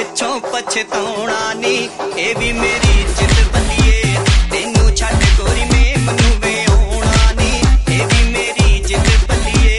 पिछों पछताउणा नी। ए भी मेरी जिद बल्लिए तेनू छड्ड गोरी में मनु वे आउणा नी। ए भी मेरी जिद बल्लिए।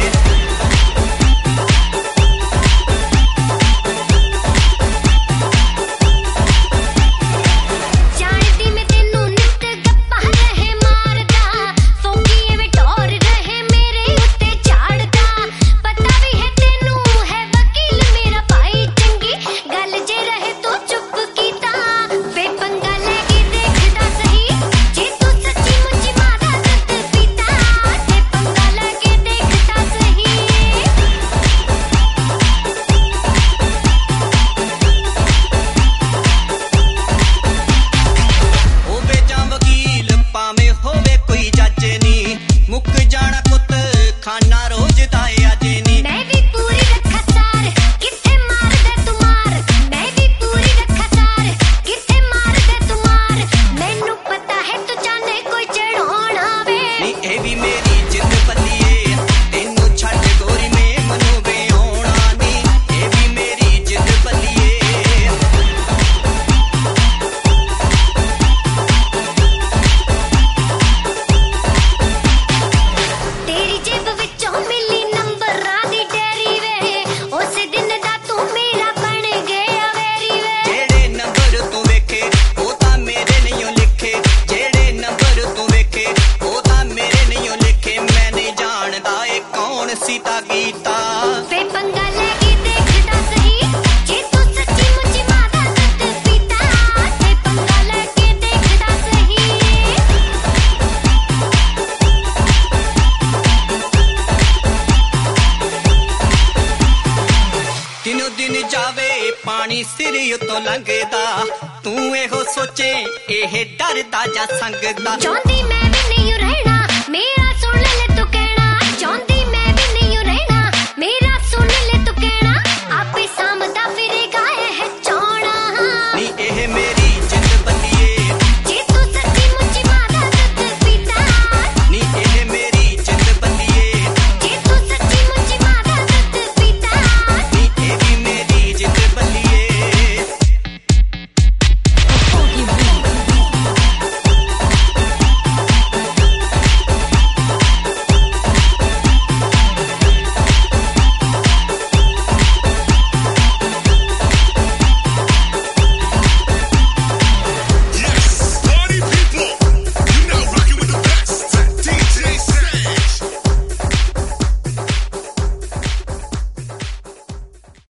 जानदी मैं तेनू नित गप्पा रहे मारदा, फोंगी एवे टोर रहे मेरे उत्ते झाड़दा। पता भी है तेनू है वकील मेरा भाई चंगी गल जे रहे तो चुप कीता। वे पंगा लेके देखदा सही जे तू सच्ची मुच्ची मादा दुध पीता। ते पंगा लेके देखदा सही। होवे जां वकील भावें होवे कोई जज नी। मुक जाना पुत खाना रोज दा अज नी। मैं भी पूरी रखा सार किथे मार दे तुमार। मैं भी पूरी रखा सार किथे मार दे तुमार। मैनू पता है तू जाने कोई चढ़ाना वे। नी ए भी मेरी जिद बल्लिए तेनू छड्ड गोरी में मनु वे आउणा नी। ए भी मेरी जिद बल्लिए। तेरी जेब विचों मिली नंबरां दी डेरी वे। उस दिन दा तू मेरा बन गया वेरी वे। जेड़े नंबर तू वेखे ओ तां मेरे नहीं लिखे। जेड़े नंबर तू वेखे ओ तां मेरे नहीं लिखे। मैं नहीं जानदा ए कौन सीता गीता। वे पंगा लेके देखदा सही जे तू सच्ची मुच्ची मादा दुध पीता। ते पंगा लेके देखदा सही। दिनों दिन जावे पानी सिर उतों लंघदा। तू एहो सोचे एह डरदा जा संगदा। चाहती मैं भी नहीं रहना मेरा